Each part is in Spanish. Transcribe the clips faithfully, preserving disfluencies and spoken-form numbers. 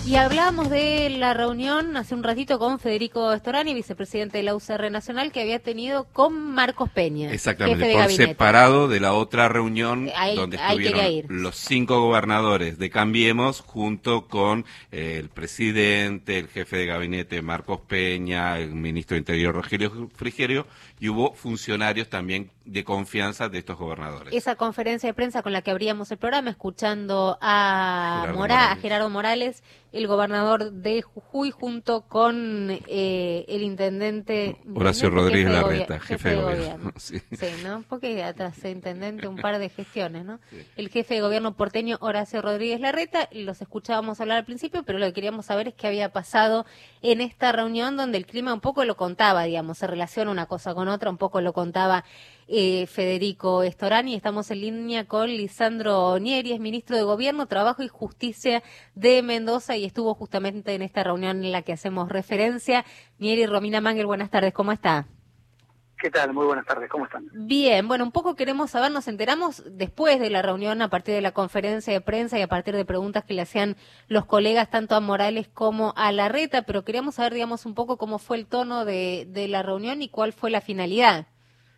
Y hablábamos de la reunión hace un ratito con Federico Storani, vicepresidente de la U C R Nacional, que había tenido con Marcos Peña. Exactamente, jefe de por gabinete. separado de la otra reunión Ahí, donde ahí quería ir. estuvieron los cinco gobernadores de Cambiemos junto con eh, el presidente, el jefe de gabinete Marcos Peña, el ministro de Interior Rogelio Frigerio, y hubo funcionarios también de confianza de estos gobernadores. Esa conferencia de prensa con la que abríamos el programa, escuchando a, Gerardo Mora, Morales. a Gerardo Morales, el gobernador de Jujuy, junto con eh, el intendente... Horacio intendente, Rodríguez jefe de Larreta, gobi- jefe de gobierno. Sí. Sí, ¿no? Porque atrás de intendente un par de gestiones, ¿no? Sí. El jefe de gobierno porteño, Horacio Rodríguez Larreta, los escuchábamos hablar al principio, pero lo que queríamos saber es qué había pasado en esta reunión donde el clima un poco lo contaba, digamos, se relaciona una cosa con otra, un poco lo contaba eh, Federico Storani. Estamos en línea con Lisandro Nieri, es ministro de Gobierno, Trabajo y Justicia de Mendoza y estuvo justamente en esta reunión en la que hacemos referencia. Nieri, Romina Mangel, buenas tardes, ¿cómo está? ¿Qué tal? Muy buenas tardes, ¿cómo están? Bien, bueno, un poco queremos saber, nos enteramos después de la reunión, a partir de la conferencia de prensa y a partir de preguntas que le hacían los colegas tanto a Morales como a Larreta, pero queríamos saber, digamos, un poco cómo fue el tono de, de la reunión y cuál fue la finalidad.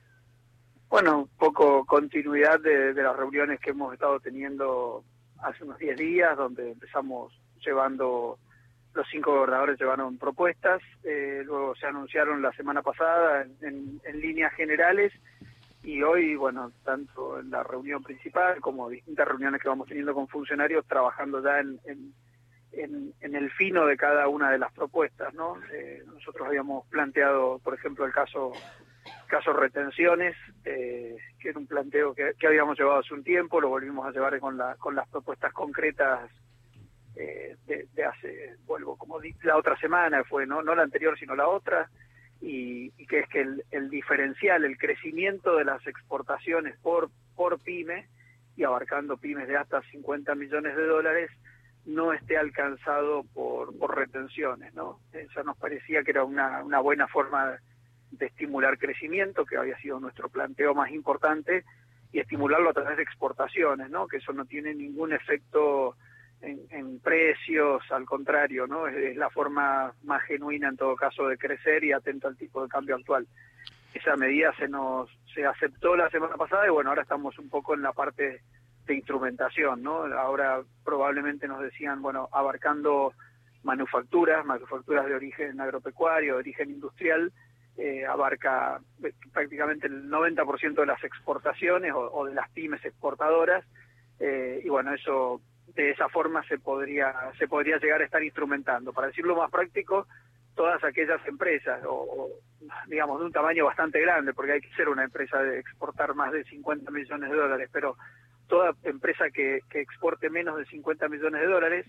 Bueno, un poco continuidad de, de las reuniones que hemos estado teniendo hace unos diez días, donde empezamos llevando, los cinco gobernadores llevaron propuestas, eh, luego se anunciaron la semana pasada en, en, en líneas generales, y hoy, bueno, tanto en la reunión principal como distintas reuniones que vamos teniendo con funcionarios, trabajando ya en, en, en, en el fino de cada una de las propuestas, ¿no? Eh, nosotros habíamos planteado, por ejemplo, el caso... caso retenciones, eh, que era un planteo que, que habíamos llevado hace un tiempo, lo volvimos a llevar con la con las propuestas concretas eh, de, de hace, vuelvo, como di, la otra semana fue, no no la anterior, sino la otra, y, y que es que el, el diferencial, el crecimiento de las exportaciones por, por pyme, y abarcando pymes de hasta cincuenta millones de dólares, no esté alcanzado por, por retenciones, ¿no? Eso nos parecía que era una, una buena forma de, de estimular crecimiento, que había sido nuestro planteo más importante, y estimularlo a través de exportaciones, ¿no? Que eso no tiene ningún efecto en, en precios, al contrario, ¿no? Es, es la forma más genuina en todo caso de crecer y atento al tipo de cambio actual. Esa medida se nos se aceptó la semana pasada y bueno, ahora estamos un poco en la parte de instrumentación, ¿no? Ahora probablemente nos decían, bueno, abarcando manufacturas, manufacturas de origen agropecuario, de origen industrial, Eh, abarca prácticamente el noventa por ciento de las exportaciones o, o de las pymes exportadoras, eh, y bueno, eso de esa forma se podría se podría llegar a estar instrumentando. Para decirlo más práctico, todas aquellas empresas, o, o digamos de un tamaño bastante grande, porque hay que ser una empresa de exportar más de cincuenta millones de dólares, pero toda empresa que, que exporte menos de cincuenta millones de dólares,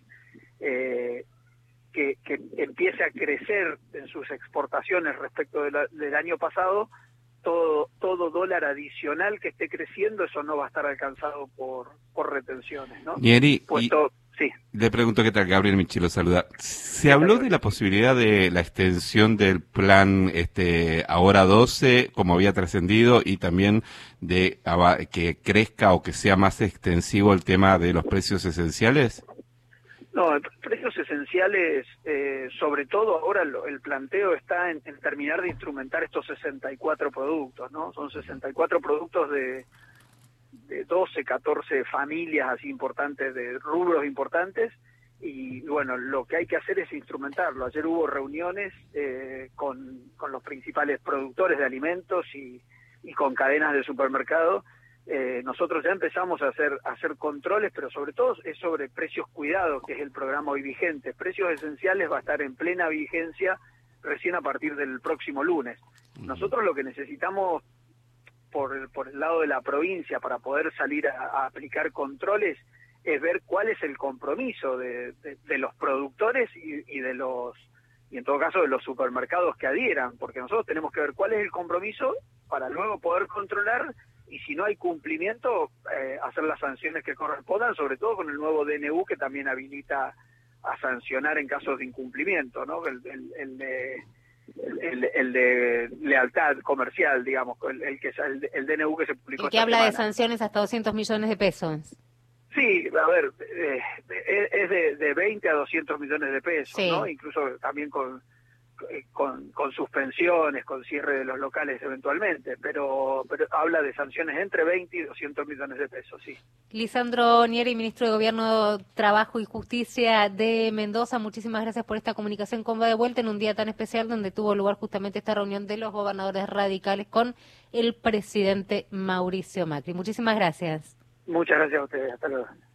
eh, Que, que empiece a crecer en sus exportaciones respecto de la, del año pasado, todo todo dólar adicional que esté creciendo, eso no va a estar alcanzado por por retenciones, ¿no? Nieri, Puesto, y sí. le pregunto qué tal, Gabriel Michi lo saluda. ¿Se habló de la posibilidad de la extensión del plan este ahora doce, como había trascendido, y también de que crezca o que sea más extensivo el tema de los precios esenciales? No, precios esenciales, eh, sobre todo ahora lo, el planteo está en, en terminar de instrumentar estos sesenta y cuatro productos, ¿no? Son sesenta y cuatro productos de, de doce, catorce familias así importantes, de rubros importantes, y bueno, lo que hay que hacer es instrumentarlo. Ayer hubo reuniones eh, con, con los principales productores de alimentos y, y con cadenas de supermercado. Eh, nosotros ya empezamos a hacer a hacer controles, pero sobre todo es sobre precios cuidados, que es el programa hoy vigente. Precios esenciales va a estar en plena vigencia recién a partir del próximo lunes. Nosotros lo que necesitamos por el, por el lado de la provincia para poder salir a, a aplicar controles es ver cuál es el compromiso de, de, de los productores y, y de los y en todo caso de los supermercados que adhieran, porque nosotros tenemos que ver cuál es el compromiso para luego poder controlar, y si no hay cumplimiento, eh, hacer las sanciones que correspondan, sobre todo con el nuevo D N U que también habilita a sancionar en casos de incumplimiento, ¿no? El, el, el, de, el, el de lealtad comercial, digamos, el, el que el, el D N U que se publicó El que esta habla semana. de sanciones hasta doscientos millones de pesos. Sí, a ver, eh, es de, de veinte a doscientos millones de pesos, sí. ¿no? Incluso también con, con con suspensiones, con cierre de los locales eventualmente, pero pero habla de sanciones entre veinte y doscientos millones de pesos, sí. Lisandro Nieri, ministro de Gobierno, Trabajo y Justicia de Mendoza, muchísimas gracias por esta comunicación con Va de Vuelta en un día tan especial donde tuvo lugar justamente esta reunión de los gobernadores radicales con el presidente Mauricio Macri. Muchísimas gracias. Muchas gracias a ustedes, hasta luego.